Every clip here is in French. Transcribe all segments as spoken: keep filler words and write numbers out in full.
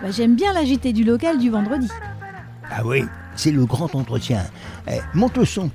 Bah, j'aime bien la J T du local du vendredi. Ah oui, c'est le grand entretien. Eh, monte le son.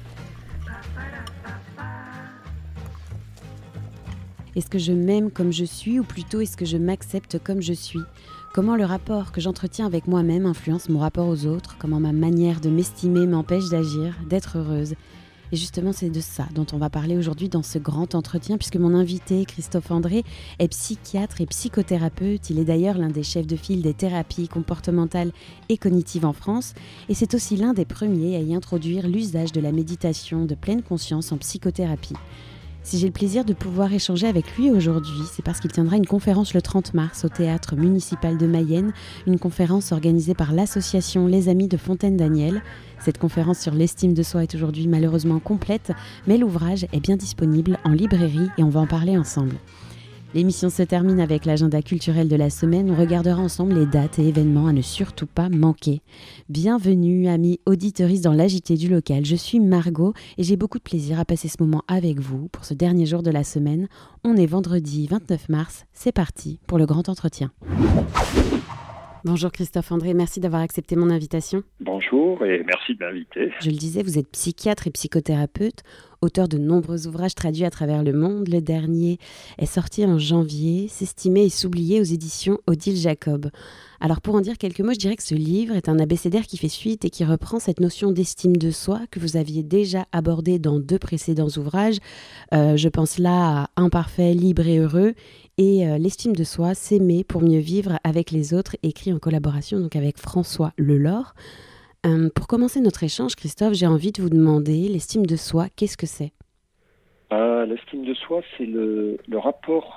Est-ce que je m'aime comme je suis ou plutôt est-ce que je m'accepte comme je suis ? Comment le rapport que j'entretiens avec moi-même influence mon rapport aux autres ? Comment ma manière de m'estimer m'empêche d'agir, d'être heureuse ? Et justement, c'est de ça dont on va parler aujourd'hui dans ce grand entretien, puisque mon invité, Christophe André, est psychiatre et psychothérapeute. Il est d'ailleurs l'un des chefs de file des thérapies comportementales et cognitives en France. Et c'est aussi l'un des premiers à y introduire l'usage de la méditation de pleine conscience en psychothérapie. Si j'ai le plaisir de pouvoir échanger avec lui aujourd'hui, c'est parce qu'il tiendra une conférence le trente mars au Théâtre municipal de Mayenne, une conférence organisée par l'association Les Amis de Fontaine-Daniel. Cette conférence sur l'estime de soi est aujourd'hui malheureusement complète, mais l'ouvrage est bien disponible en librairie et on va en parler ensemble. L'émission se termine avec l'agenda culturel de la semaine. On regardera ensemble les dates et événements à ne surtout pas manquer. Bienvenue, amis auditeuristes dans l'A J T du local. Je suis Margot et j'ai beaucoup de plaisir à passer ce moment avec vous pour ce dernier jour de la semaine. On est vendredi vingt-neuf mars. C'est parti pour le grand entretien. Bonjour Christophe André, merci d'avoir accepté mon invitation. Bonjour et merci de m'inviter. Je le disais, vous êtes psychiatre et psychothérapeute, auteur de nombreux ouvrages traduits à travers le monde. Le dernier est sorti en janvier, S'estimer et s'oublier aux éditions Odile Jacob. Alors pour en dire quelques mots, je dirais que ce livre est un abécédaire qui fait suite et qui reprend cette notion d'estime de soi que vous aviez déjà abordée dans deux précédents ouvrages. Euh, je pense là à Imparfait, libre et heureux et euh, l'estime de soi, s'aimer pour mieux vivre avec les autres, écrit en collaboration donc avec François Lelore. Euh, pour commencer notre échange, Christophe, j'ai envie de vous demander, l'estime de soi, qu'est-ce que c'est ? euh, L'estime de soi, c'est le, le rapport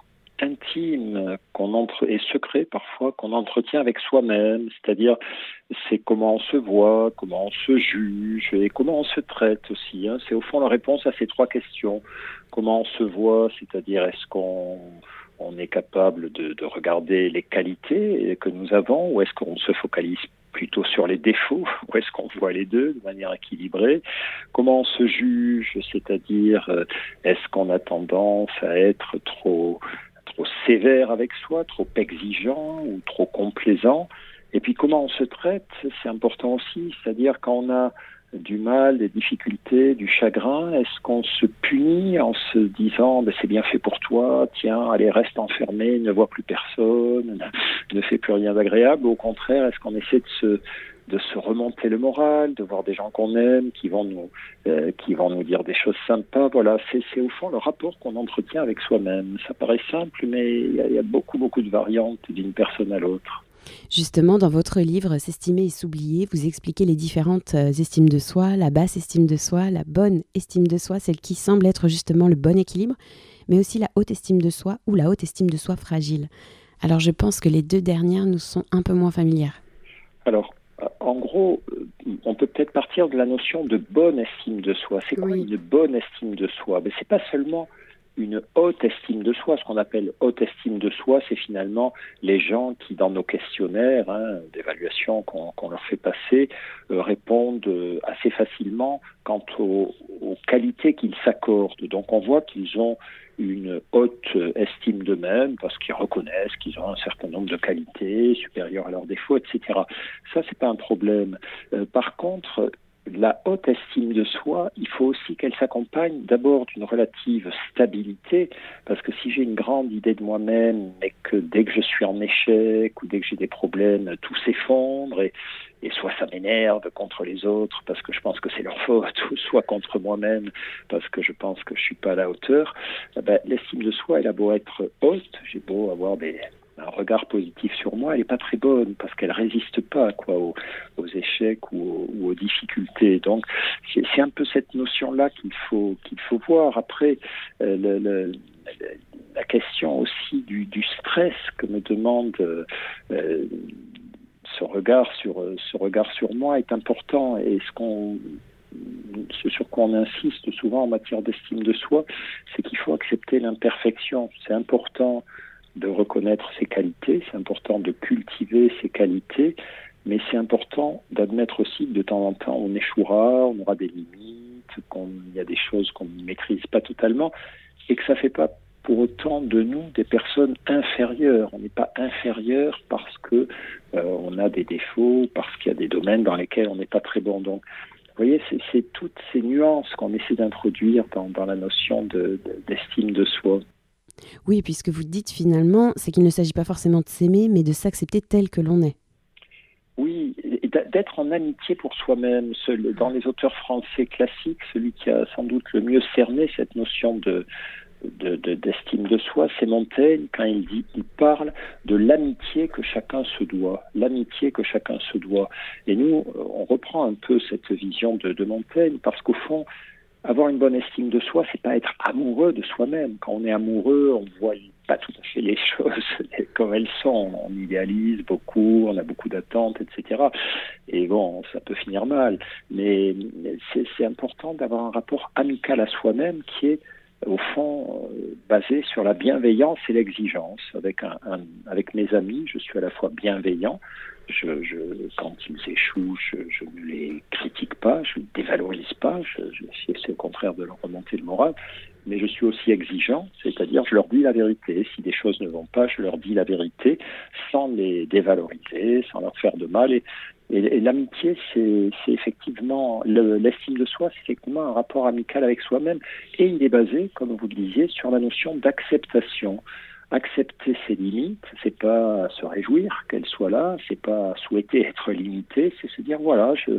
intime qu'on entre, et secret parfois qu'on entretient avec soi-même, c'est-à-dire c'est comment on se voit, comment on se juge et comment on se traite aussi. Hein. C'est au fond la réponse à ces trois questions. Comment on se voit, c'est-à-dire est-ce qu'on on est capable de, de regarder les qualités que nous avons ou est-ce qu'on se focalise plutôt sur les défauts, ou est-ce qu'on voit les deux de manière équilibrée? Comment on se juge, c'est-à-dire est-ce qu'on a tendance à être trop trop sévère avec soi, trop exigeant ou trop complaisant? Et puis comment on se traite, c'est important aussi, c'est-à-dire quand on a du mal, des difficultés, du chagrin, est-ce qu'on se punit en se disant ben, c'est bien fait pour toi, tiens, allez, reste enfermé, ne vois plus personne, ne fais plus rien d'agréable, ou au contraire, est-ce qu'on essaie de se de se remonter le moral, de voir des gens qu'on aime, qui vont nous euh, qui vont nous dire des choses sympas. Voilà, c'est, c'est au fond le rapport qu'on entretient avec soi-même. Ça paraît simple, mais il y, y a beaucoup, beaucoup de variantes d'une personne à l'autre. Justement, dans votre livre « S'estimer et s'oublier », vous expliquez les différentes estimes de soi, la basse estime de soi, la bonne estime de soi, celle qui semble être justement le bon équilibre, mais aussi la haute estime de soi ou la haute estime de soi fragile. Alors je pense que les deux dernières nous sont un peu moins familières. Alors, en gros, on peut peut-être partir de la notion de bonne estime de soi. C'est quoi oui. une bonne estime de soi? Mais c'est pas seulement une haute estime de soi. Ce qu'on appelle haute estime de soi, c'est finalement les gens qui, dans nos questionnaires hein, d'évaluation qu'on, qu'on leur fait passer, euh, répondent euh, assez facilement quant aux, aux qualités qu'ils s'accordent. Donc on voit qu'ils ont une haute estime d'eux-mêmes parce qu'ils reconnaissent qu'ils ont un certain nombre de qualités supérieures à leurs défauts, et cetera. Ça, c'est pas un problème. Euh, par contre, la haute estime de soi, il faut aussi qu'elle s'accompagne d'abord d'une relative stabilité, parce que si j'ai une grande idée de moi-même, mais que dès que je suis en échec ou dès que j'ai des problèmes, tout s'effondre, et, et soit ça m'énerve contre les autres parce que je pense que c'est leur faute, ou soit contre moi-même parce que je pense que je suis pas à la hauteur, eh ben, l'estime de soi, elle a beau être haute, j'ai beau avoir des... un regard positif sur moi, elle n'est pas très bonne parce qu'elle résiste pas quoi aux, aux échecs ou aux, ou aux difficultés. Donc c'est, c'est un peu cette notion-là qu'il faut qu'il faut voir. Après, euh, le, le, la question aussi du, du stress que me demande euh, ce regard sur ce regard sur moi est important. Et ce qu'on ce sur quoi on insiste souvent en matière d'estime de soi, c'est qu'il faut accepter l'imperfection. C'est important de reconnaître ses qualités, c'est important de cultiver ses qualités, mais c'est important d'admettre aussi que de temps en temps on échouera, on aura des limites, qu'il y a des choses qu'on ne maîtrise pas totalement, et que ça ne fait pas pour autant de nous des personnes inférieures. On n'est pas inférieur parce que euh, on a des défauts, parce qu'il y a des domaines dans lesquels on n'est pas très bon. Donc, vous voyez, c'est, c'est toutes ces nuances qu'on essaie d'introduire dans, dans la notion de, de, d'estime de soi. Oui, puisque vous dites finalement, c'est qu'il ne s'agit pas forcément de s'aimer, mais de s'accepter tel que l'on est. Oui, et d'être en amitié pour soi-même. Dans les auteurs français classiques, celui qui a sans doute le mieux cerné cette notion de, de, de, d'estime de soi, c'est Montaigne, quand il dit, il parle de l'amitié que chacun se doit, l'amitié que chacun se doit. Et nous, on reprend un peu cette vision de, de Montaigne, parce qu'au fond, avoir une bonne estime de soi, c'est pas être amoureux de soi-même. Quand on est amoureux, on voit pas tout à fait les choses comme elles sont. On idéalise beaucoup, on a beaucoup d'attentes, et cetera. Et bon, ça peut finir mal. Mais c'est, c'est important d'avoir un rapport amical à soi-même qui est, au fond, euh, basé sur la bienveillance et l'exigence. Avec, un, un, avec mes amis, je suis à la fois bienveillant. Je, je, quand ils échouent, je, je ne les critique pas, je ne les dévalorise pas, je, je, c'est au contraire de leur remonter le moral, mais je suis aussi exigeant, c'est-à-dire je leur dis la vérité. Si des choses ne vont pas, je leur dis la vérité sans les dévaloriser, sans leur faire de mal. Et, et, et l'amitié, c'est, c'est effectivement, le, l'estime de soi, c'est effectivement un rapport amical avec soi-même, et il est basé, comme vous le disiez, sur la notion d'acceptation. Accepter ses limites, c'est pas se réjouir qu'elles soient là, c'est pas souhaiter être limité, c'est se dire voilà, je,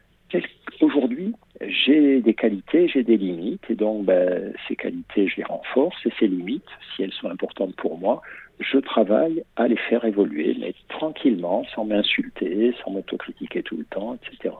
aujourd'hui j'ai des qualités, j'ai des limites, et donc ben, ces qualités je les renforce, et ces limites, si elles sont importantes pour moi, je travaille à les faire évoluer, mais tranquillement, sans m'insulter, sans m'autocritiquer tout le temps, et cetera.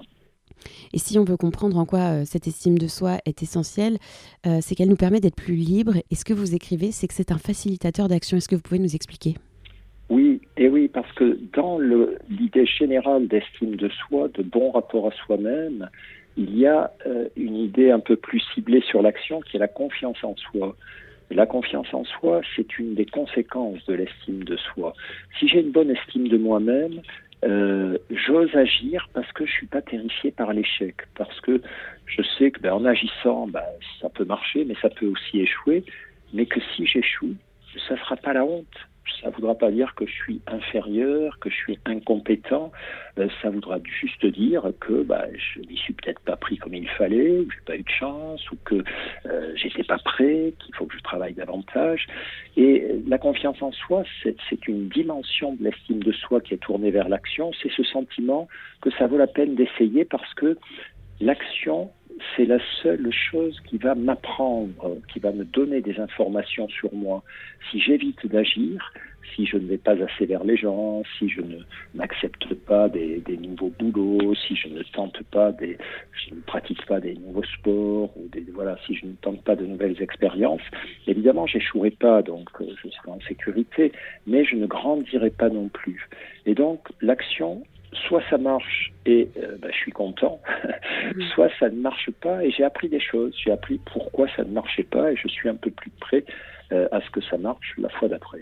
Et si on veut comprendre en quoi euh, cette estime de soi est essentielle, euh, c'est qu'elle nous permet d'être plus libres. Et ce que vous écrivez, c'est que c'est un facilitateur d'action. Est-ce que vous pouvez nous expliquer ? Oui, et oui, parce que dans le, l'idée générale d'estime de soi, de bon rapport à soi-même, il y a euh, une idée un peu plus ciblée sur l'action qui est la confiance en soi. La confiance en soi, c'est une des conséquences de l'estime de soi. Si j'ai une bonne estime de moi-même, Euh, j'ose agir parce que je suis pas terrifié par l'échec, parce que je sais que ben, en agissant, ben, ça peut marcher, mais ça peut aussi échouer, mais que si j'échoue, ça sera pas la honte. Ça voudra pas dire que je suis inférieur, que je suis incompétent. Euh, ça voudra juste dire que bah, je n'y suis peut-être pas pris comme il fallait, que j'ai pas eu de chance, ou que euh, j'étais pas prêt, qu'il faut que je travaille davantage. Et la confiance en soi, c'est, c'est une dimension de l'estime de soi qui est tournée vers l'action. C'est ce sentiment que ça vaut la peine d'essayer parce que l'action, c'est la seule chose qui va m'apprendre, qui va me donner des informations sur moi. Si j'évite d'agir, si je ne vais pas assez vers les gens, si je ne n'accepte pas des, des nouveaux boulots, si je ne tente pas des, je ne pratique pas des nouveaux sports, ou des, voilà, si je ne tente pas de nouvelles expériences, évidemment, j'échouerai pas, donc euh, je serai en sécurité, mais je ne grandirai pas non plus. Et donc, l'action, soit ça marche et euh, bah, je suis content, soit ça ne marche pas et j'ai appris des choses. J'ai appris pourquoi ça ne marchait pas et je suis un peu plus prêt euh, à ce que ça marche la fois d'après.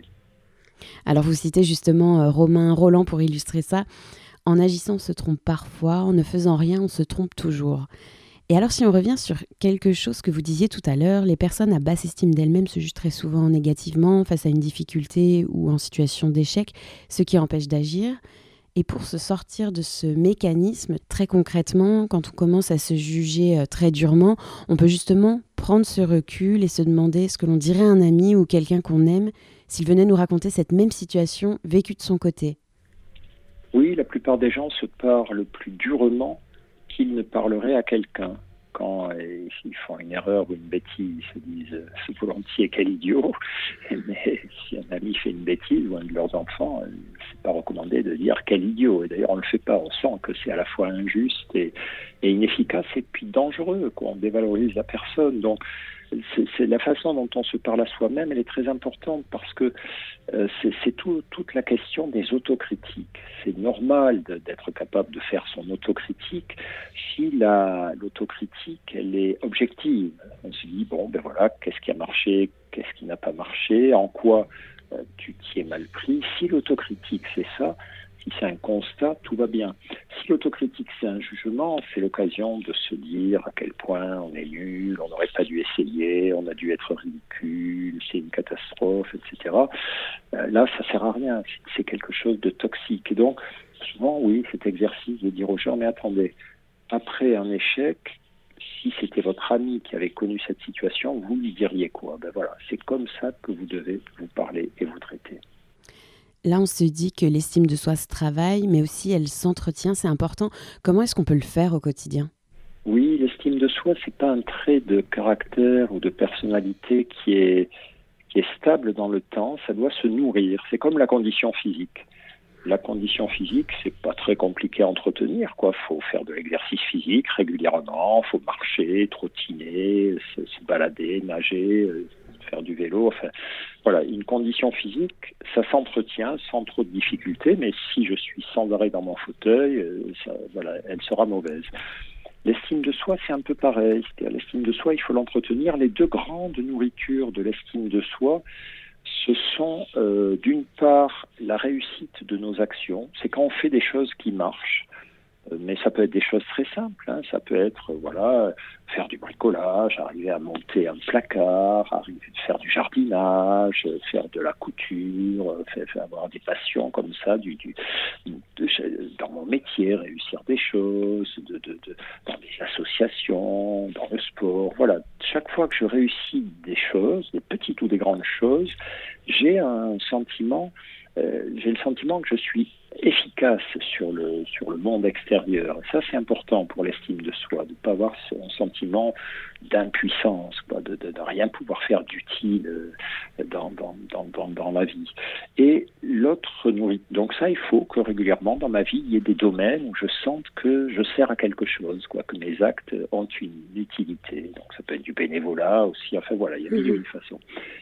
Alors vous citez justement euh, Romain Rolland pour illustrer ça. En agissant, on se trompe parfois. En ne faisant rien, on se trompe toujours. Et alors si on revient sur quelque chose que vous disiez tout à l'heure, les personnes à basse estime d'elles-mêmes se jugent très souvent négativement face à une difficulté ou en situation d'échec, ce qui empêche d'agir. Et pour se sortir de ce mécanisme, très concrètement, quand on commence à se juger très durement, on peut justement prendre ce recul et se demander ce que l'on dirait à un ami ou quelqu'un qu'on aime s'il venait nous raconter cette même situation vécue de son côté. Oui, la plupart des gens se parlent plus durement qu'ils ne parleraient à quelqu'un. Quand euh, ils font une erreur ou une bêtise, ils se disent euh, c'est volontiers quel idiot. Mais si un ami fait une bêtise ou un de leurs enfants, euh, c'est pas recommandé de dire quel idiot. Et d'ailleurs, on le fait pas. On sent que c'est à la fois injuste et, et inefficace et puis dangereux, quoi. On dévalorise la personne. Donc, c'est, c'est la façon dont on se parle à soi-même, elle est très importante parce que euh, c'est, c'est tout, toute la question des autocritiques. C'est normal de, d'être capable de faire son autocritique si la, l'autocritique, elle est objective. On se dit, bon, ben voilà, qu'est-ce qui a marché, qu'est-ce qui n'a pas marché, en quoi euh, tu t'y es mal pris. Si l'autocritique, c'est ça, Si c'est un constat, tout va bien. Si l'autocritique, c'est un jugement, c'est l'occasion de se dire à quel point on est nul, on n'aurait pas dû essayer, on a dû être ridicule, c'est une catastrophe, et cetera. Euh, là, ça sert à rien. C'est quelque chose de toxique. Et donc, souvent, oui, cet exercice de dire aux gens, mais attendez, après un échec, si c'était votre ami qui avait connu cette situation, vous lui diriez quoi? Ben voilà, c'est comme ça que vous devez vous parler et vous traiter. Là, on se dit que l'estime de soi se travaille, mais aussi elle s'entretient, c'est important. Comment est-ce qu'on peut le faire au quotidien? Oui, l'estime de soi, c'est pas un trait de caractère ou de personnalité qui est, qui est stable dans le temps, ça doit se nourrir. C'est comme la condition physique. La condition physique, c'est pas très compliqué à entretenir, quoi. Faut faire de l'exercice physique régulièrement, faut marcher, trottiner, se, se balader, nager, euh, faire du vélo. Enfin, voilà, une condition physique, ça s'entretient sans trop de difficultés. Mais si je suis sans arrêt dans mon fauteuil, euh, ça, voilà, elle sera mauvaise. L'estime de soi, c'est un peu pareil. C'est-à-dire, l'estime de soi, il faut l'entretenir. Les deux grandes nourritures de l'estime de soi, ce sont euh, d'une part la réussite de nos actions. C'est quand on fait des choses qui marchent, euh, mais ça peut être des choses très simples. Hein. Ça peut être, euh, voilà, faire du bricolage, arriver à monter un placard, arriver à faire du jardinage, euh, faire de la couture, euh, faire, faire avoir des passions comme ça, du, du, de, dans mon métier, réussir des choses, de, de, de, dans des associations, dans le sport. Voilà, chaque fois que je réussis des choses, des petites ou des grandes choses, j'ai un sentiment, euh, j'ai le sentiment que je suis efficace sur le sur le monde extérieur. Ça, c'est important pour l'estime de soi, de ne pas avoir un sentiment d'impuissance, quoi, de, de, de rien pouvoir faire d'utile euh, dans, dans, dans, dans, dans la vie. Et l'autre nourrit. Donc ça, il faut que régulièrement dans ma vie, il y ait des domaines où je sente que je sers à quelque chose, quoi, que mes actes ont une utilité. Donc ça peut être du bénévolat aussi. Enfin voilà, il y a mille et une façons.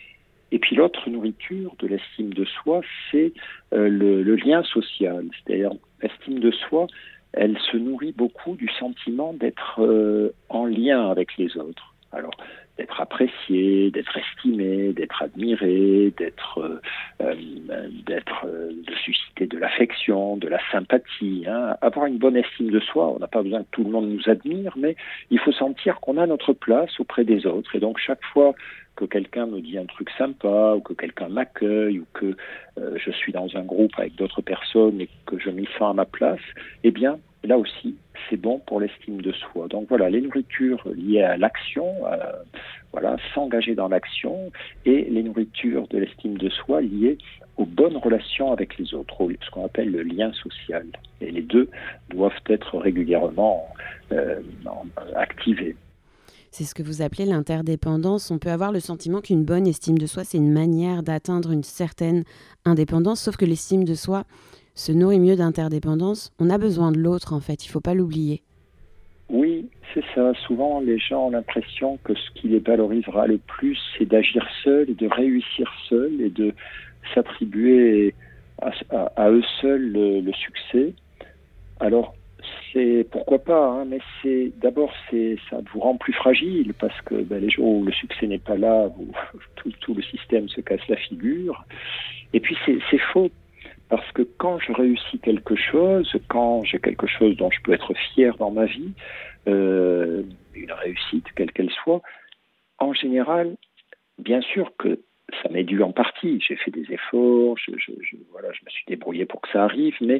Et puis l'autre nourriture de l'estime de soi, c'est euh, le, le lien social. C'est-à-dire l'estime de soi, elle se nourrit beaucoup du sentiment d'être euh, en lien avec les autres. Alors, d'être apprécié, d'être estimé, d'être admiré, d'être, euh, euh, d'être, euh, de susciter de l'affection, de la sympathie. Hein. Avoir une bonne estime de soi, on n'a pas besoin que tout le monde nous admire, mais il faut sentir qu'on a notre place auprès des autres. Et donc, chaque fois que quelqu'un me dit un truc sympa, ou que quelqu'un m'accueille, ou que euh, je suis dans un groupe avec d'autres personnes et que je m'y sens à ma place, eh bien, là aussi, c'est bon pour l'estime de soi. Donc voilà, les nourritures liées à l'action, euh, voilà, s'engager dans l'action, et les nourritures de l'estime de soi liées aux bonnes relations avec les autres, ce qu'on appelle le lien social. Et les deux doivent être régulièrement euh, activés. C'est ce que vous appelez l'interdépendance. On peut avoir le sentiment qu'une bonne estime de soi, c'est une manière d'atteindre une certaine indépendance, sauf que l'estime de soi se nourrit mieux d'interdépendance. On a besoin de l'autre, en fait, il ne faut pas l'oublier. Oui, c'est ça. Souvent, les gens ont l'impression que ce qui les valorisera le plus, c'est d'agir seul et de réussir seul et de s'attribuer à, à, à eux seuls le, le succès. Alors, c'est pourquoi pas, hein, mais c'est d'abord c'est ça vous rend plus fragile parce que ben, les jours où le succès n'est pas là, vous, tout, tout le système se casse la figure. Et puis c'est, c'est faux parce que quand je réussis quelque chose, quand j'ai quelque chose dont je peux être fier dans ma vie, euh, une réussite quelle qu'elle soit, en général, bien sûr que ça m'est dû en partie. J'ai fait des efforts, je, je, je, voilà, je me suis débrouillé pour que ça arrive, mais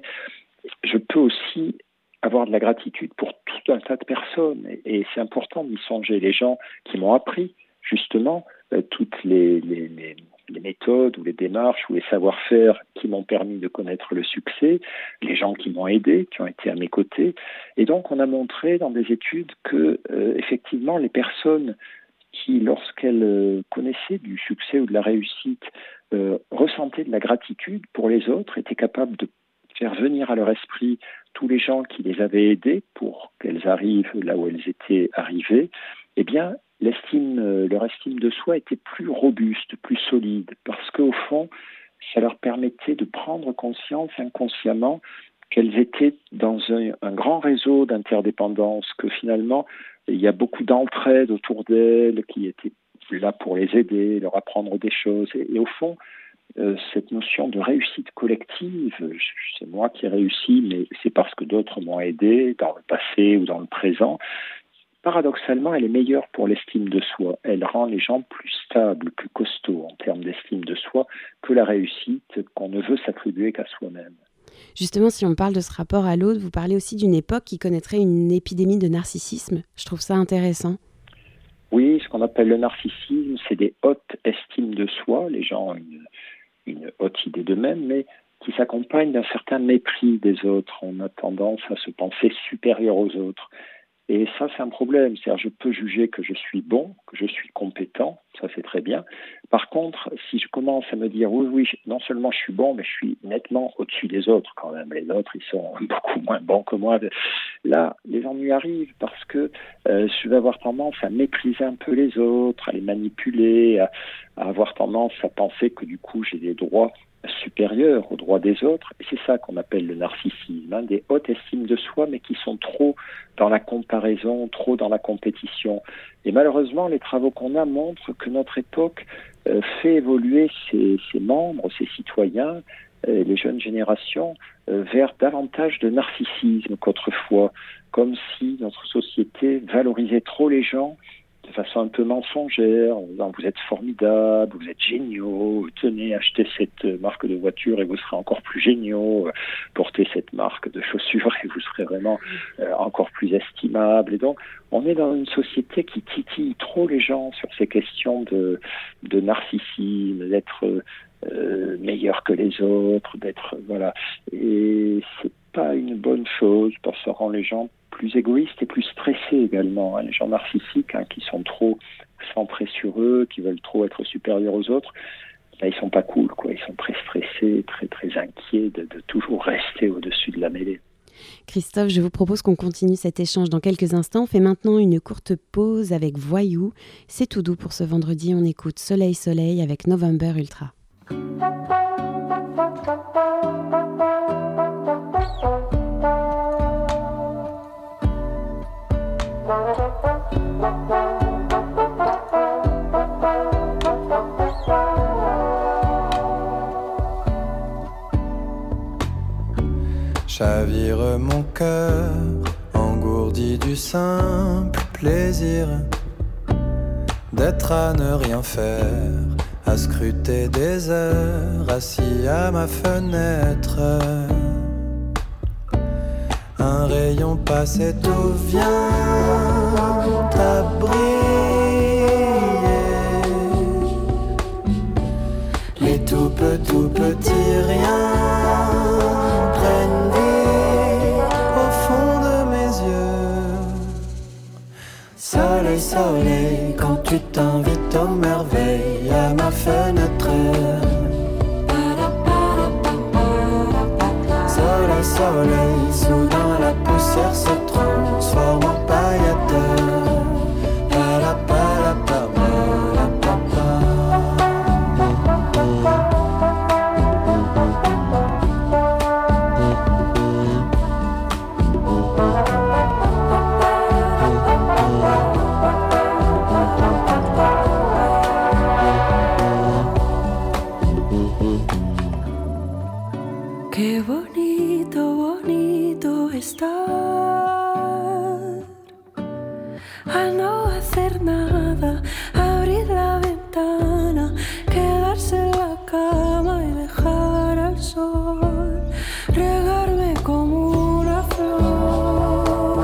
je peux aussi avoir de la gratitude pour tout un tas de personnes. Et, et c'est important d'y songer. Les gens qui m'ont appris, justement, euh, toutes les, les, les, les méthodes ou les démarches ou les savoir-faire qui m'ont permis de connaître le succès, les gens qui m'ont aidé, qui ont été à mes côtés. Et donc, on a montré dans des études que, euh, effectivement, les personnes qui, lorsqu'elles euh, connaissaient du succès ou de la réussite, euh, ressentaient de la gratitude pour les autres, étaient capables de faire venir à leur esprit tous les gens qui les avaient aidés pour qu'elles arrivent là où elles étaient arrivées, eh bien, l'estime, leur estime de soi était plus robuste, plus solide, parce qu'au fond, ça leur permettait de prendre conscience inconsciemment qu'elles étaient dans un, un grand réseau d'interdépendance, que finalement, il y a beaucoup d'entraide autour d'elles, qui étaient là pour les aider, leur apprendre des choses. Et, et au fond, euh, cette notion de réussite collective. C'est moi qui ai réussi, mais c'est parce que d'autres m'ont aidé dans le passé ou dans le présent. Paradoxalement, elle est meilleure pour l'estime de soi. Elle rend les gens plus stables, plus costauds en termes d'estime de soi que la réussite qu'on ne veut s'attribuer qu'à soi-même. Justement, si on parle de ce rapport à l'autre, vous parlez aussi d'une époque qui connaîtrait une épidémie de narcissisme. Je trouve ça intéressant. Oui, ce qu'on appelle le narcissisme, c'est des hautes estimes de soi. Les gens ont une, une haute idée d'eux-mêmes, mais qui s'accompagne d'un certain mépris des autres. On a tendance à se penser supérieur aux autres. Et ça, c'est un problème. C'est-à-dire, je peux juger que je suis bon, que je suis compétent, ça c'est très bien. Par contre, si je commence à me dire, oui, oui, non seulement je suis bon, mais je suis nettement au-dessus des autres quand même. Les autres, ils sont beaucoup moins bons que moi. Là, les ennuis arrivent parce que euh, je vais avoir tendance à mépriser un peu les autres, à les manipuler, à, à avoir tendance à penser que du coup, j'ai des droits supérieurs aux droits des autres, et c'est ça qu'on appelle le narcissisme, hein, des hautes estimes de soi, mais qui sont trop dans la comparaison, trop dans la compétition. Et malheureusement, les travaux qu'on a montrent que notre époque euh, fait évoluer ses, ses membres, ses citoyens, euh, les jeunes générations, euh, vers davantage de narcissisme qu'autrefois, comme si notre société valorisait trop les gens de façon un peu mensongère, en disant vous êtes formidables, vous êtes géniaux, tenez, achetez cette marque de voiture et vous serez encore plus géniaux, portez cette marque de chaussures et vous serez vraiment euh, encore plus estimables. Et donc, on est dans une société qui titille trop les gens sur ces questions de, de narcissisme, d'être euh, meilleur que les autres, d'être, voilà. Et c'est pas une bonne chose parce que ça rend les gens plus égoïstes et plus stressés également. Hein. Les gens narcissiques hein, qui sont trop centrés sur eux, qui veulent trop être supérieurs aux autres, là, ils sont pas cool, quoi. Ils sont très stressés, très très inquiets de, de toujours rester au-dessus de la mêlée. Christophe, je vous propose qu'on continue cet échange dans quelques instants. On fait maintenant une courte pause avec Voyou. C'est tout doux pour ce vendredi. On écoute Soleil Soleil avec November Ultra. Chavire mon cœur, engourdi du simple plaisir d'être à ne rien faire, à scruter des heures, assis à ma fenêtre. Un rayon passe et tout vient à briller. Les tout petits, tout petits riens prennent vie au fond de mes yeux. Soleil, soleil, quand tu t'invites aux merveilles à ma fenêtre. Soleil, soleil, soudain la poussière se transforme en paillettes. Qué bonito, bonito estar a no hacer nada, abrir la ventana, quedarse en la cama y dejar al sol regarme como una flor,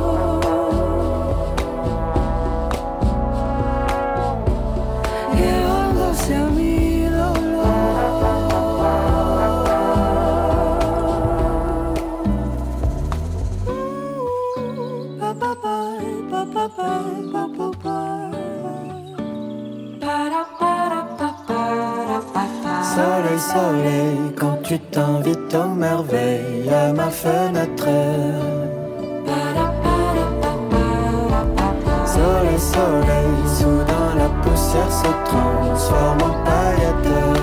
llevándose a mi dolor. Soleil, soleil, quand tu t'invites aux merveilles à ma fenêtre. Soleil, soleil, soudain la poussière se transforme en paillettes.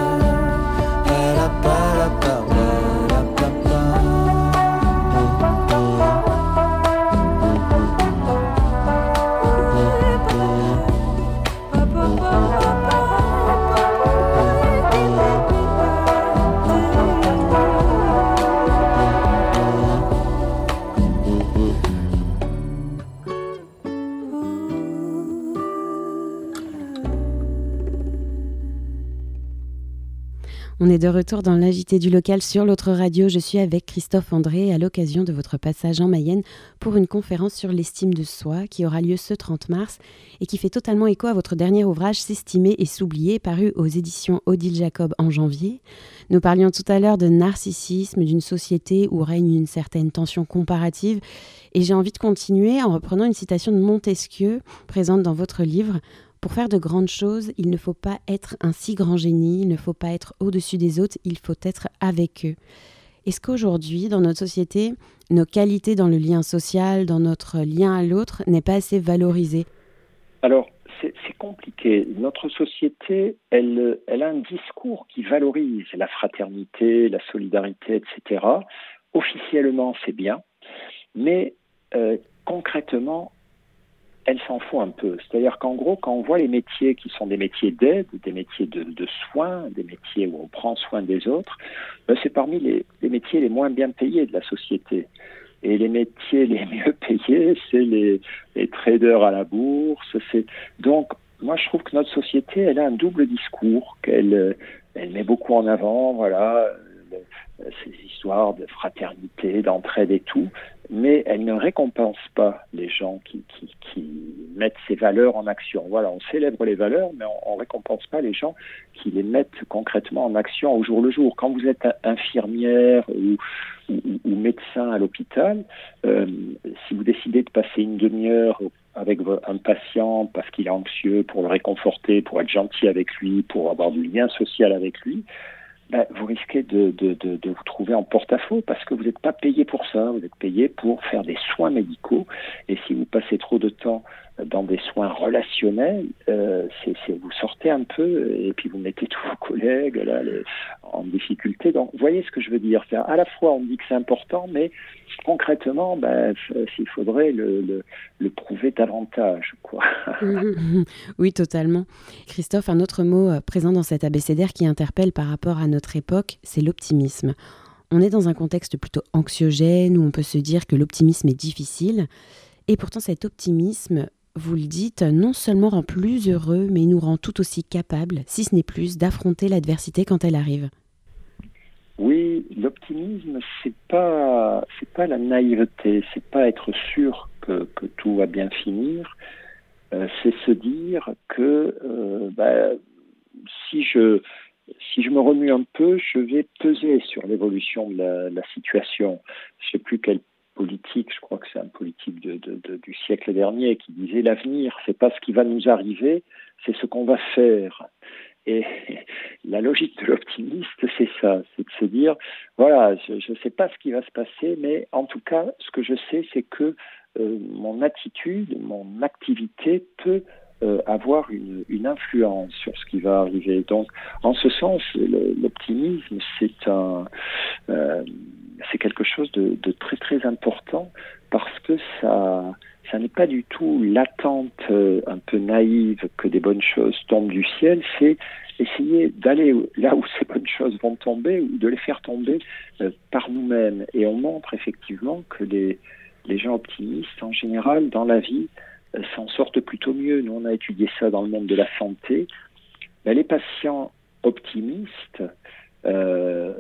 On est de retour dans l'A J T du local sur l'autre radio. Je suis avec Christophe André à l'occasion de votre passage en Mayenne pour une conférence sur l'estime de soi qui aura lieu ce trente mars et qui fait totalement écho à votre dernier ouvrage S'estimer et s'oublier, paru aux éditions Odile Jacob en janvier. Nous parlions tout à l'heure de narcissisme, d'une société où règne une certaine tension comparative, et j'ai envie de continuer en reprenant une citation de Montesquieu présente dans votre livre. Pour faire de grandes choses, il ne faut pas être un si grand génie, il ne faut pas être au-dessus des autres, il faut être avec eux. Est-ce qu'aujourd'hui, dans notre société, nos qualités dans le lien social, dans notre lien à l'autre, n'est pas assez valorisée ? Alors, c'est, c'est compliqué. Notre société, elle, elle a un discours qui valorise la fraternité, la solidarité, et cetera. Officiellement, c'est bien, mais euh, concrètement, elle s'en fout un peu. C'est-à-dire qu'en gros, quand on voit les métiers qui sont des métiers d'aide, des métiers de, de soins, des métiers où on prend soin des autres, ben c'est parmi les, les métiers les moins bien payés de la société. Et les métiers les mieux payés, c'est les, les traders à la bourse. C'est... Donc, moi, je trouve que notre société, elle a un double discours, qu'elle elle met beaucoup en avant, voilà, ces histoires de fraternité, d'entraide et tout, mais elle ne récompense pas les gens qui, qui, qui mettent ces valeurs en action. Voilà, on célèbre les valeurs, mais on ne récompense pas les gens qui les mettent concrètement en action au jour le jour. Quand vous êtes infirmière ou, ou, ou médecin à l'hôpital, euh, si vous décidez de passer une demi-heure avec un patient parce qu'il est anxieux, pour le réconforter, pour être gentil avec lui, pour avoir du lien social avec lui, ben, vous risquez de, de, de, de vous trouver en porte-à-faux parce que vous n'êtes pas payé pour ça, vous êtes payé pour faire des soins médicaux, et si vous passez trop de temps dans des soins relationnels, euh, c'est, c'est, vous sortez un peu et puis vous mettez tous vos collègues là, les, en difficulté. Donc, vous voyez ce que je veux dire. C'est, à la fois, on dit que c'est important, mais concrètement, ben, il faudrait le, le, le prouver davantage, quoi. Oui, totalement. Christophe, un autre mot présent dans cet abécédaire qui interpelle par rapport à notre époque, c'est l'optimisme. On est dans un contexte plutôt anxiogène où on peut se dire que l'optimisme est difficile. Et pourtant, cet optimisme, vous le dites, non seulement rend plus heureux, mais nous rend tout aussi capables, si ce n'est plus, d'affronter l'adversité quand elle arrive. Oui, l'optimisme, c'est pas, c'est pas la naïveté, c'est pas être sûr que, que tout va bien finir, euh, c'est se dire que euh, bah, si je si je me remue un peu, je vais peser sur l'évolution de la, la situation. Je sais plus quel politique, je crois que c'est un politique de, de, de, du siècle dernier qui disait l'avenir, c'est pas ce qui va nous arriver, c'est ce qu'on va faire. Et la logique de l'optimiste, c'est ça, c'est de se dire, voilà, je ne sais pas ce qui va se passer, mais en tout cas, ce que je sais, c'est que euh, mon attitude, mon activité peut euh, avoir une, une influence sur ce qui va arriver. Donc, en ce sens, le, l'optimisme, c'est un... Euh, c'est quelque chose de, de très très important parce que ça, ça n'est pas du tout l'attente euh, un peu naïve que des bonnes choses tombent du ciel, c'est essayer d'aller là où ces bonnes choses vont tomber ou de les faire tomber euh, par nous-mêmes. Et on montre effectivement que les, les gens optimistes, en général, dans la vie, euh, s'en sortent plutôt mieux. Nous, on a étudié ça dans le monde de la santé. Mais les patients optimistes, euh,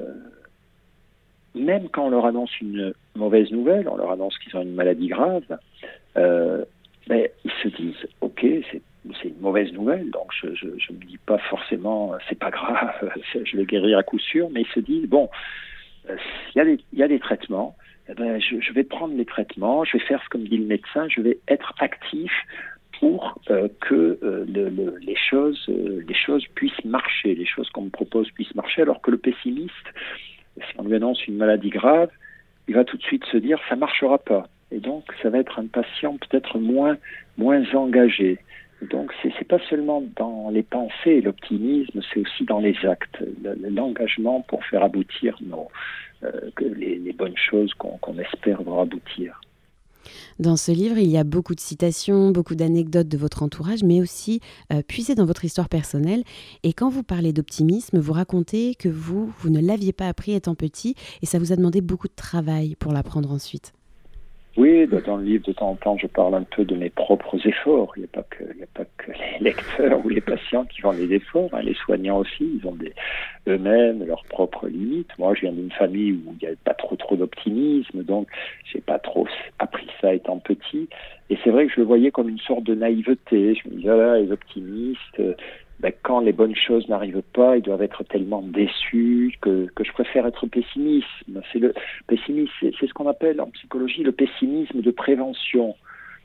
même quand on leur annonce une mauvaise nouvelle, on leur annonce qu'ils ont une maladie grave, euh, ben, ils se disent « Ok, c'est, c'est une mauvaise nouvelle, donc je ne me dis pas forcément « c'est pas grave, je vais guérir à coup sûr », mais ils se disent « Bon, il euh, y, y a des traitements, eh ben, je, je vais prendre les traitements, je vais faire ce que me dit le médecin, je vais être actif pour euh, que euh, le, le, les, choses, euh, les choses puissent marcher, les choses qu'on me propose puissent marcher, alors que le pessimiste, si on lui annonce une maladie grave, il va tout de suite se dire ça marchera pas. Et donc, ça va être un patient peut-être moins, moins engagé. Et donc, c'est, c'est pas seulement dans les pensées, l'optimisme, c'est aussi dans les actes, l'engagement pour faire aboutir nos, euh, que les, les bonnes choses qu'on, qu'on espère voir aboutir. Dans ce livre, il y a beaucoup de citations, beaucoup d'anecdotes de votre entourage, mais aussi euh, puisées dans votre histoire personnelle. Et quand vous parlez d'optimisme, vous racontez que vous, vous ne l'aviez pas appris étant petit et ça vous a demandé beaucoup de travail pour l'apprendre ensuite. Oui, dans le livre, de temps en temps, je parle un peu de mes propres efforts. Il n'y a pas que, il n'y a pas que les, lecteurs ou les patients qui font des efforts, hein, les soignants aussi, ils ont des, eux-mêmes leurs propres limites. Moi, je viens d'une famille où il n'y a pas trop trop d'optimisme, donc j'ai pas trop appris ça étant petit. Et c'est vrai que je le voyais comme une sorte de naïveté. Je me disais, ah là, les optimistes, euh, ben, quand les bonnes choses n'arrivent pas, ils doivent être tellement déçus que, que je préfère être pessimiste. C'est le pessimisme, c'est, c'est ce qu'on appelle en psychologie le pessimisme de prévention.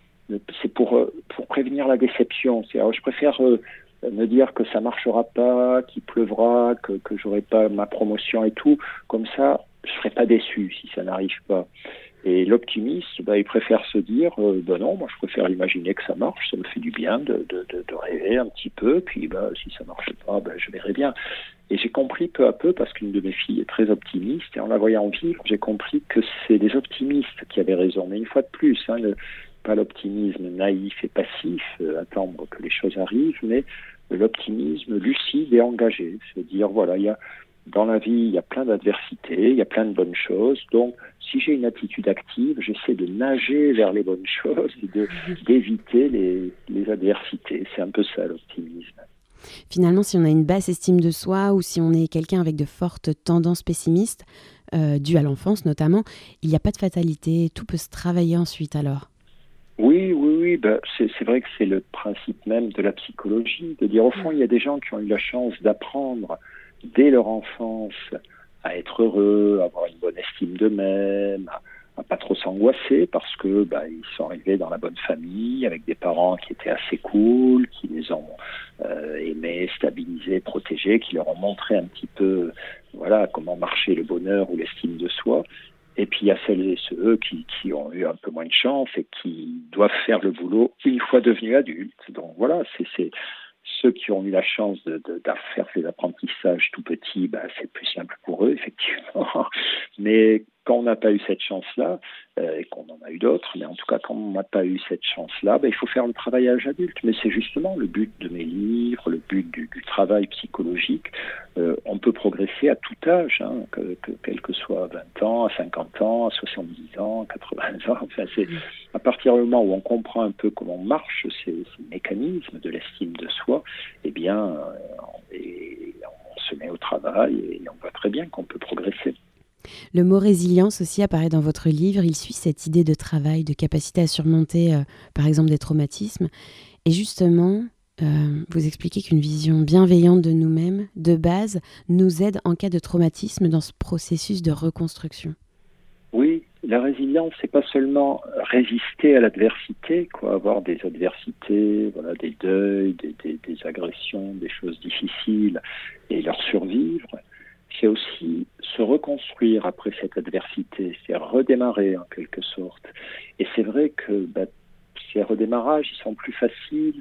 C'est pour, pour prévenir la déception. C'est, alors, je préfère euh, me dire que ça marchera pas, qu'il pleuvra, que, que j'aurai pas ma promotion et tout. Comme ça, je serai pas déçu si ça n'arrive pas. Et l'optimiste, bah, il préfère se dire, euh, ben non, moi je préfère imaginer que ça marche, ça me fait du bien de, de, de, de rêver un petit peu, puis bah, si ça marche pas, bah, je verrai bien. Et j'ai compris peu à peu, parce qu'une de mes filles est très optimiste, et en la voyant vivre, j'ai compris que c'est les optimistes qui avaient raison. Mais une fois de plus, hein, le, pas l'optimisme naïf et passif, euh, attendre que les choses arrivent, mais l'optimisme lucide et engagé. Se dire, voilà, il y a dans la vie, il y a plein d'adversités, il y a plein de bonnes choses. Donc, si j'ai une attitude active, j'essaie de nager vers les bonnes choses et de, d'éviter les, les adversités. C'est un peu ça, l'optimisme. Finalement, si on a une basse estime de soi ou si on est quelqu'un avec de fortes tendances pessimistes, euh, dues à l'enfance notamment, il n'y a pas de fatalité, tout peut se travailler ensuite alors. Oui, oui, oui. Ben, c'est, c'est vrai que c'est le principe même de la psychologie, de dire au fond, il y a des gens qui ont eu la chance d'apprendre dès leur enfance à être heureux, à avoir une bonne estime d'eux-mêmes, à, à pas trop s'angoisser parce que bah, ils sont arrivés dans la bonne famille avec des parents qui étaient assez cool, qui les ont euh, aimés, stabilisés, protégés, qui leur ont montré un petit peu voilà comment marchait le bonheur ou l'estime de soi. Et puis il y a celles et ceux qui, qui ont eu un peu moins de chance et qui doivent faire le boulot une fois devenus adultes. Donc voilà, c'est, c'est ceux qui ont eu la chance de, de, de faire ces apprentissages tout petits, bah, c'est plus simple pour eux, effectivement. Mais quand on n'a pas eu cette chance-là, euh, et qu'on en a eu d'autres, mais en tout cas, quand on n'a pas eu cette chance-là, bah, il faut faire le travail à l'âge adulte. Mais c'est justement le but de mes livres, le but du, du travail psychologique. Euh, on peut progresser à tout âge, hein, que, que, quel que soit vingt ans, à cinquante ans, à soixante-dix ans, quatre-vingts ans. Enfin, c'est à partir du moment où on comprend un peu comment marchent ces, ces mécanismes de l'estime de soi, eh bien, euh, on, et on se met au travail et on voit très bien qu'on peut progresser. Le mot résilience aussi apparaît dans votre livre. Il suit cette idée de travail, de capacité à surmonter, euh, par exemple, des traumatismes. Et justement, euh, vous expliquez qu'une vision bienveillante de nous-mêmes, de base, nous aide en cas de traumatisme dans ce processus de reconstruction. Oui, la résilience, c'est pas seulement résister à l'adversité, quoi, avoir des adversités, voilà, des deuils, des, des, des agressions, des choses difficiles et leur survivre. C'est aussi se reconstruire après cette adversité, c'est redémarrer en quelque sorte. Et c'est vrai que bah, ces redémarrages, ils sont plus faciles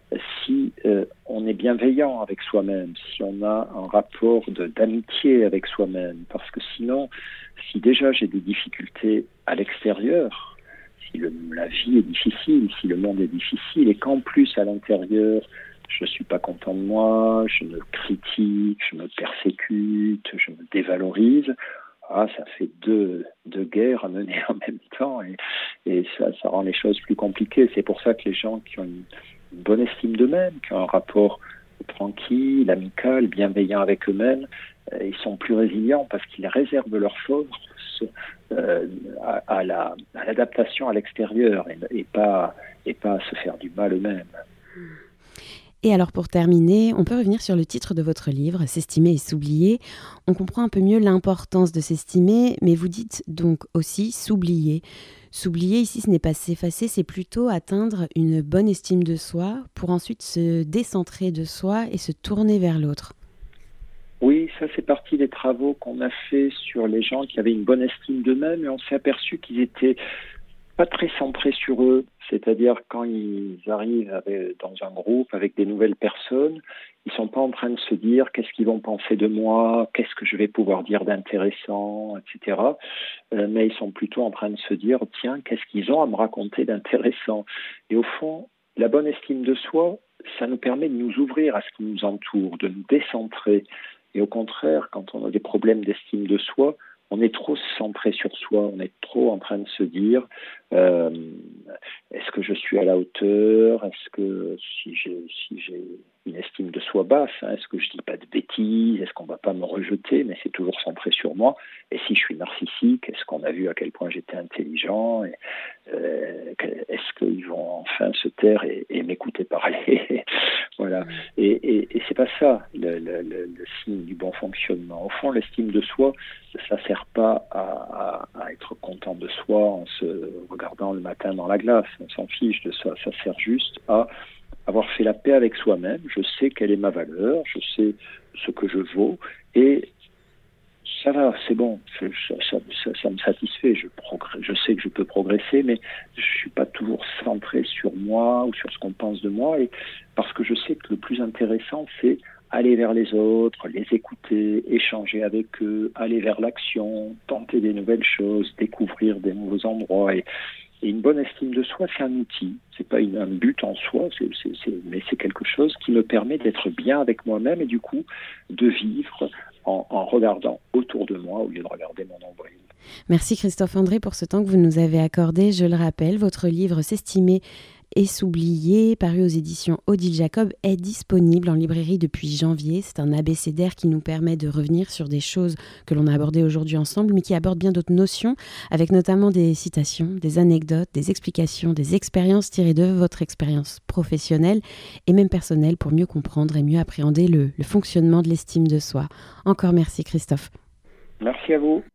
si euh, on est bienveillant avec soi-même, si on a un rapport de, d'amitié avec soi-même. Parce que sinon, si déjà j'ai des difficultés à l'extérieur, si le, la vie est difficile, si le monde est difficile, et qu'en plus à l'intérieur, je ne suis pas content de moi, je me critique, je me persécute, je me dévalorise. Ah, ça fait deux, deux guerres à mener en même temps et, et ça, ça rend les choses plus compliquées. C'est pour ça que les gens qui ont une, une bonne estime d'eux-mêmes, qui ont un rapport tranquille, amical, bienveillant avec eux-mêmes, euh, ils sont plus résilients parce qu'ils réservent leur force euh, à, à, la, à l'adaptation à l'extérieur et, et, pas, et pas à se faire du mal eux-mêmes. Et alors pour terminer, on peut revenir sur le titre de votre livre, S'estimer et s'oublier. On comprend un peu mieux l'importance de s'estimer, mais vous dites donc aussi s'oublier. S'oublier ici, ce n'est pas s'effacer, c'est plutôt atteindre une bonne estime de soi pour ensuite se décentrer de soi et se tourner vers l'autre. Oui, ça c'est partie des travaux qu'on a fait sur les gens qui avaient une bonne estime d'eux-mêmes et on s'est aperçu qu'ils étaient pas très centrés sur eux, c'est-à-dire quand ils arrivent avec, dans un groupe avec des nouvelles personnes, ils sont pas en train de se dire qu'est-ce qu'ils vont penser de moi, qu'est-ce que je vais pouvoir dire d'intéressant, et cetera. Euh, mais ils sont plutôt en train de se dire tiens, qu'est-ce qu'ils ont à me raconter d'intéressant. Et au fond, la bonne estime de soi, ça nous permet de nous ouvrir à ce qui nous entoure, de nous décentrer. Et au contraire, quand on a des problèmes d'estime de soi, on est trop centré sur soi, on est trop en train de se dire euh, est-ce que je suis à la hauteur, est-ce que si j'ai, si j'ai une estime de soi basse, hein, est-ce que je dis pas de bêtises, est-ce qu'on va pas me rejeter, mais c'est toujours centré sur moi, et si je suis narcissique, est-ce qu'on a vu à quel point j'étais intelligent, et, euh, est-ce qu'ils vont enfin se taire et, et m'écouter parler. Voilà, et, et, et c'est pas ça le, le, le, le signe du bon fonctionnement. Au fond, l'estime de soi, ça sert pas à, à, à être content de soi en se regardant le matin dans la glace, on s'en fiche de ça, ça sert juste à avoir fait la paix avec soi-même. Je sais quelle est ma valeur, je sais ce que je vaux, et ça va, c'est bon, ça, ça, ça, ça me satisfait, je, progr- je sais que je peux progresser, mais je suis pas toujours centré sur moi ou sur ce qu'on pense de moi, et parce que je sais que le plus intéressant, c'est aller vers les autres, les écouter, échanger avec eux, aller vers l'action, tenter des nouvelles choses, découvrir des nouveaux endroits, et Et une bonne estime de soi, c'est un outil, c'est pas une, un but en soi, c'est, c'est, c'est, mais c'est quelque chose qui me permet d'être bien avec moi-même et du coup de vivre en, en regardant autour de moi au lieu de regarder mon nombril. Merci Christophe André pour ce temps que vous nous avez accordé. Je le rappelle, votre livre S'estimer et s'oublier, paru aux éditions Odile Jacob, est disponible en librairie depuis janvier. C'est un abécédaire qui nous permet de revenir sur des choses que l'on a abordées aujourd'hui ensemble, mais qui aborde bien d'autres notions, avec notamment des citations, des anecdotes, des explications, des expériences tirées de votre expérience professionnelle et même personnelle pour mieux comprendre et mieux appréhender le, le fonctionnement de l'estime de soi. Encore merci Christophe. Merci à vous.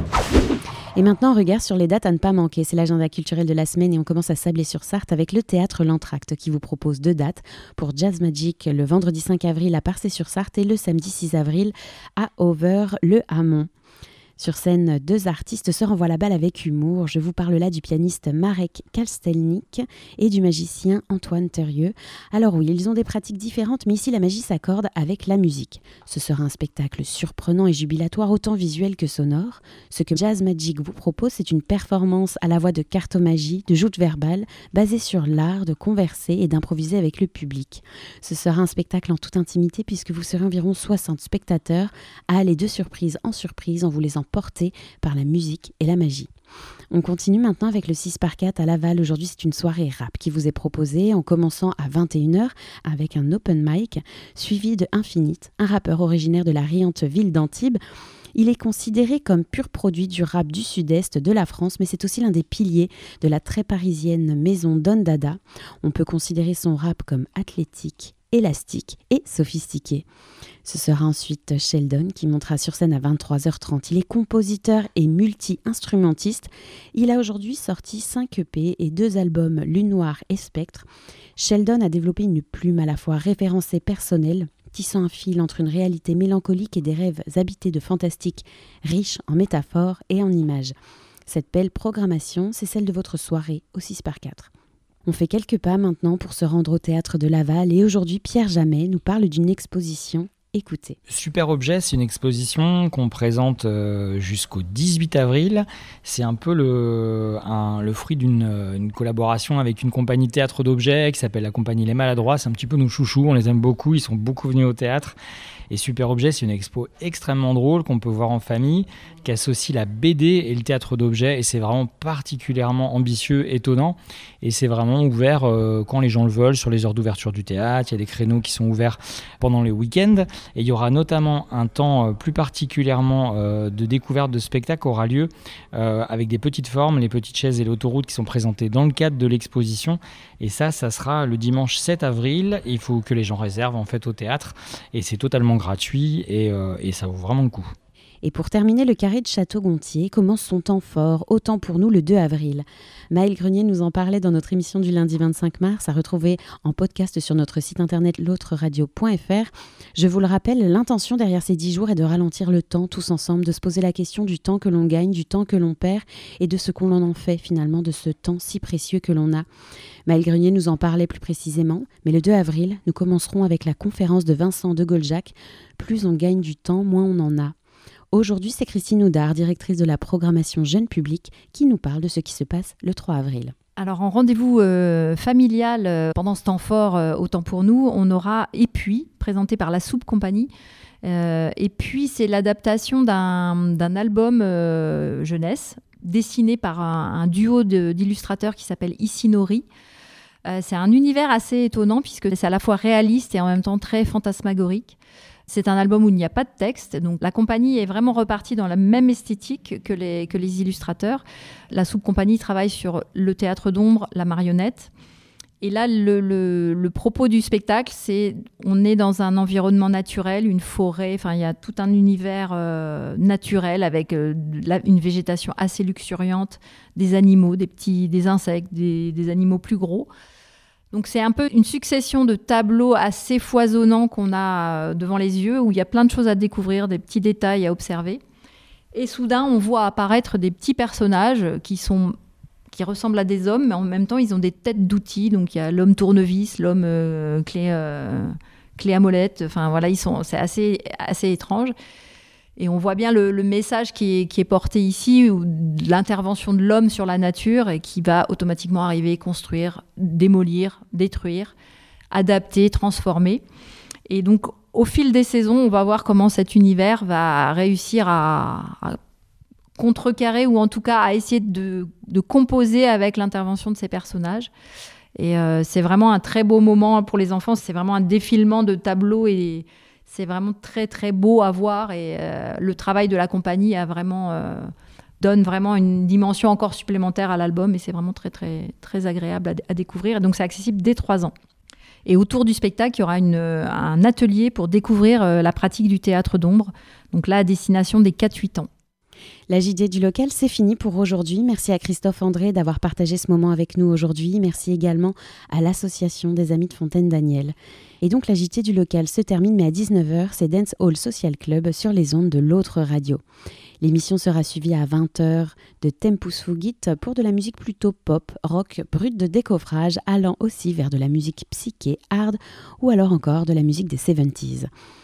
Et maintenant, on regarde sur les dates à ne pas manquer. C'est l'agenda culturel de la semaine et on commence à Sablé-sur-Sarthe avec le théâtre L'Entracte qui vous propose deux dates pour Jazz Magic le vendredi cinq avril à Parçay-sur-Sarthe et le samedi six avril à Over-le-Hamon. Sur scène, deux artistes se renvoient la balle avec humour. Je vous parle là du pianiste Marek Kastelnik et du magicien Antoine Thérieux. Alors oui, ils ont des pratiques différentes, mais ici la magie s'accorde avec la musique. Ce sera un spectacle surprenant et jubilatoire, autant visuel que sonore. Ce que Jazz Magic vous propose, c'est une performance à la voix de cartomagie, de joute verbale, basée sur l'art de converser et d'improviser avec le public. Ce sera un spectacle en toute intimité puisque vous serez environ soixante spectateurs à aller de surprise en surprise en vous laissant porté par la musique et la magie. On continue maintenant avec le six par quatre à Laval. Aujourd'hui, c'est une soirée rap qui vous est proposée en commençant à vingt et une heures avec un open mic suivi de Infinite, un rappeur originaire de la riante ville d'Antibes. Il est considéré comme pur produit du rap du sud-est de la France, mais c'est aussi l'un des piliers de la très parisienne maison Don Dada. On peut considérer son rap comme athlétique, élastique et sophistiqué. Ce sera ensuite Sheldon qui montera sur scène à vingt-trois heures trente. Il est compositeur et multi-instrumentiste. Il a aujourd'hui sorti cinq E P et deux albums Lune Noire et Spectre. Sheldon a développé une plume à la fois référencée personnelle, tissant un fil entre une réalité mélancolique et des rêves habités de fantastique, riches en métaphores et en images. Cette belle programmation, c'est celle de votre soirée au six par quatre. On fait quelques pas maintenant pour se rendre au théâtre de Laval et aujourd'hui Pierre Jamet nous parle d'une exposition. Écoutez. Super Objet, c'est une exposition qu'on présente euh, jusqu'au dix-huit avril. C'est un peu le, un, le fruit d'une une collaboration avec une compagnie théâtre d'objets qui s'appelle la compagnie Les Maladroits. C'est un petit peu nos chouchous, on les aime beaucoup, ils sont beaucoup venus au théâtre. Et Super Objet, c'est une expo extrêmement drôle qu'on peut voir en famille, qui associe la B D et le théâtre d'objets. Et c'est vraiment particulièrement ambitieux, étonnant. Et c'est vraiment ouvert euh, quand les gens le veulent, sur les heures d'ouverture du théâtre. Il y a des créneaux qui sont ouverts pendant les week-ends. Et il y aura notamment un temps euh, plus particulièrement euh, de découverte de spectacles qui aura lieu euh, avec des petites formes, les petites chaises et l'autoroute qui sont présentées dans le cadre de l'exposition. Et ça, ça sera le dimanche sept avril. Et il faut que les gens réservent en fait au théâtre. Et c'est totalement gratuit et, euh, et ça vaut vraiment le coup. Et pour terminer, le Carré de Château-Gontier commence son temps fort, autant pour nous le deux avril. Maëlle Grenier nous en parlait dans notre émission du lundi vingt-cinq mars, à retrouver en podcast sur notre site internet l'autre radio point f r. Je vous le rappelle, l'intention derrière ces dix jours est de ralentir le temps tous ensemble, de se poser la question du temps que l'on gagne, du temps que l'on perd et de ce qu'on en fait finalement de ce temps si précieux que l'on a. Maëlle Grenier nous en parlait plus précisément, mais le deux avril, nous commencerons avec la conférence de Vincent de Goljac. Plus on gagne du temps, moins on en a. Aujourd'hui, c'est Christine Houdard, directrice de la programmation Jeune Public, qui nous parle de ce qui se passe le trois avril. Alors en rendez-vous euh, familial, euh, pendant ce temps fort, euh, autant pour nous, on aura Épuis, présenté par la Soupe Compagnie. Euh, Épuis, c'est l'adaptation d'un, d'un album euh, jeunesse, dessiné par un, un duo de, d'illustrateurs qui s'appelle Isinori. Euh, c'est un univers assez étonnant puisque c'est à la fois réaliste et en même temps très fantasmagorique. C'est un album où il n'y a pas de texte, donc la compagnie est vraiment repartie dans la même esthétique que les, que les illustrateurs. La Soupe Compagnie travaille sur le théâtre d'ombre, la marionnette. Et là, le, le, le propos du spectacle, c'est on est dans un environnement naturel, une forêt, enfin il y a tout un univers euh, naturel avec euh, la, une végétation assez luxuriante, des animaux, des petits, des insectes, des, des animaux plus gros. Donc c'est un peu une succession de tableaux assez foisonnants qu'on a devant les yeux, où il y a plein de choses à découvrir, des petits détails à observer. Et soudain, on voit apparaître des petits personnages qui, sont, qui ressemblent à des hommes, mais en même temps, ils ont des têtes d'outils. Donc il y a l'homme tournevis, l'homme euh, clé, euh, clé à molette. Enfin voilà, ils sont, c'est assez, assez étrange. Et on voit bien le, le message qui est, qui est porté ici, où l'intervention de l'homme sur la nature et qui va automatiquement arriver, construire, démolir, détruire, adapter, transformer. Et donc, au fil des saisons, on va voir comment cet univers va réussir à, à contrecarrer ou en tout cas à essayer de, de composer avec l'intervention de ces personnages. Et euh, c'est vraiment un très beau moment pour les enfants. C'est vraiment un défilement de tableaux et c'est vraiment très, très beau à voir et euh, le travail de la compagnie a vraiment, euh, donne vraiment une dimension encore supplémentaire à l'album et c'est vraiment très, très, très agréable à, à découvrir. Et donc, c'est accessible dès trois ans. Et autour du spectacle, il y aura une, un atelier pour découvrir euh, la pratique du théâtre d'ombre, donc là, à destination des quatre huit ans. La J D du local, c'est fini pour aujourd'hui. Merci à Christophe André d'avoir partagé ce moment avec nous aujourd'hui. Merci également à l'association des Amis de Fontaine-Daniel. Et donc la J T du local se termine, mais à dix-neuf heures, c'est Dance Hall Social Club sur les ondes de l'autre radio. L'émission sera suivie à vingt heures de Tempus Fugit pour de la musique plutôt pop, rock, brute de décoffrage, allant aussi vers de la musique psyché, hard ou alors encore de la musique des soixante-dix.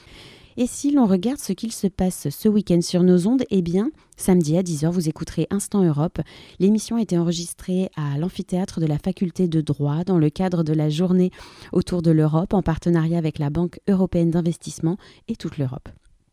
Et si l'on regarde ce qu'il se passe ce week-end sur nos ondes, eh bien, samedi à dix heures, vous écouterez Instant Europe. L'émission a été enregistrée à l'amphithéâtre de la faculté de droit dans le cadre de la journée autour de l'Europe en partenariat avec la Banque européenne d'investissement et toute l'Europe.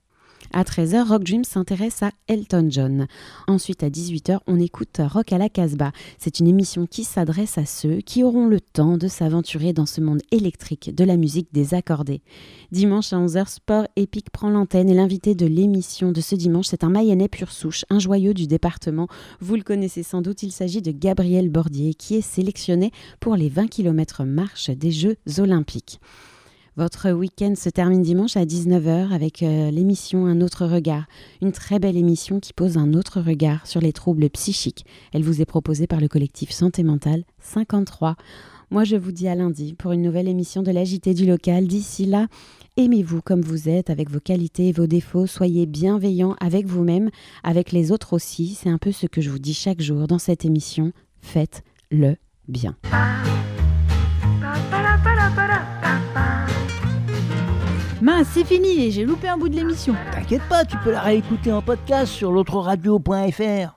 À treize heures, Rock Dream s'intéresse à Elton John. Ensuite, à dix-huit heures, on écoute Rock à la Casbah. C'est une émission qui s'adresse à ceux qui auront le temps de s'aventurer dans ce monde électrique de la musique désaccordée. Dimanche à onze heures, Sport Épique prend l'antenne et l'invité de l'émission de ce dimanche, c'est un Mayennais pur souche, un joyeux du département. Vous le connaissez sans doute, il s'agit de Gabriel Bordier qui est sélectionné pour les vingt kilomètres marche des Jeux Olympiques. Votre week-end se termine dimanche à dix-neuf heures avec euh, l'émission Un autre regard. Une très belle émission qui pose un autre regard sur les troubles psychiques. Elle vous est proposée par le collectif Santé Mentale cinquante-trois. Moi, je vous dis à lundi pour une nouvelle émission de la J T du local. D'ici là, aimez-vous comme vous êtes, avec vos qualités et vos défauts. Soyez bienveillants avec vous-même, avec les autres aussi. C'est un peu ce que je vous dis chaque jour dans cette émission. Faites-le bien. Mince, c'est fini, j'ai loupé un bout de l'émission. T'inquiète pas, tu peux la réécouter en podcast sur l'autre radio point f r.